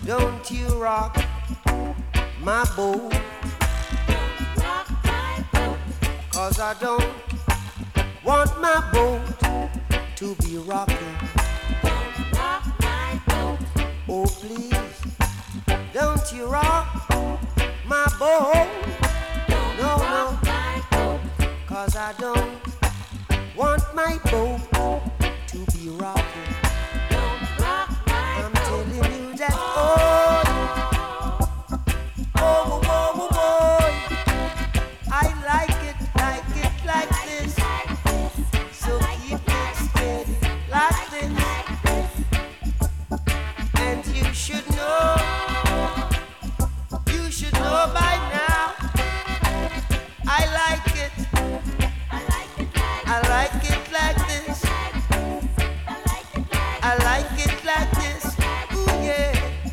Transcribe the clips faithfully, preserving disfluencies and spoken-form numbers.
Don't you rock my boat, rock my boat. cause I don't want my boat to be rocking. Don't rock my boat. Oh please, don't you rock my boat. Don't No, rock no, my boat. cause I don't want my boat to be rocking. Don't rock my I'm boat. telling you that, oh, oh, oh, oh, oh, I like it, like it, like this. So keep it steady, like this. And you should know, you should know by now. I like it, I like it like I like it like this. I like it like I like it like this. Ooh yeah,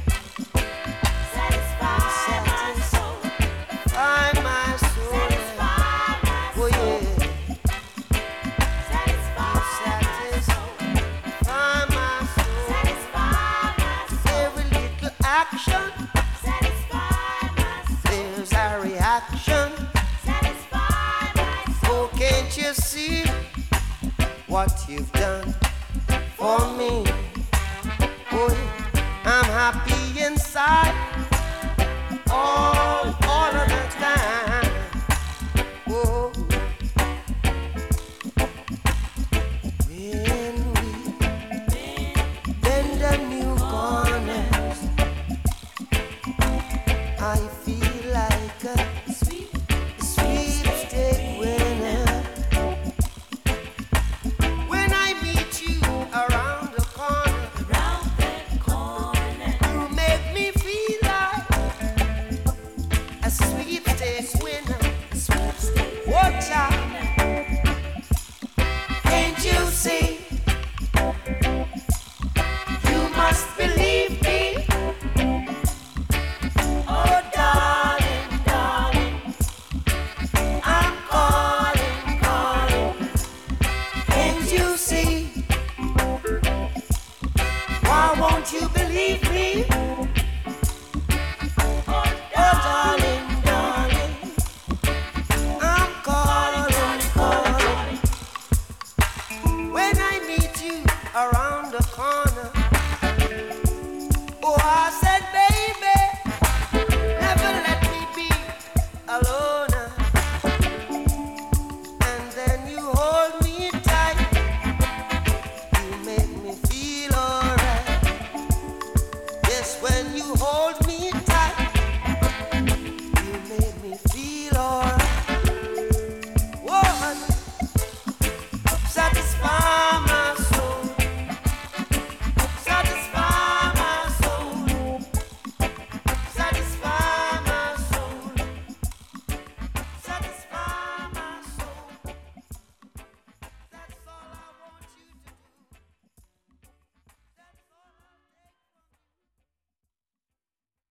satisfy my soul. I my soul. Satisfy my Oh soul. yeah, Satisfy my soul. I my soul. Satisfy my soul. Every little action, Satisfy my soul. there's a reaction. Satisfy my soul. Oh, can't you see what you've done for me? Oh, yeah, I'm happy inside all, all of the time. Oh, when we bend the new corners, I feel like a Sweet, sweepstake winner. When I meet you around the corner, round that corner. you make me feel like a sweepstake winner. Sweepstake. Watch out, can't you see? You must believe me. Oh, darling, darling, I'm calling, calling. Can't you see? Why won't you believe me?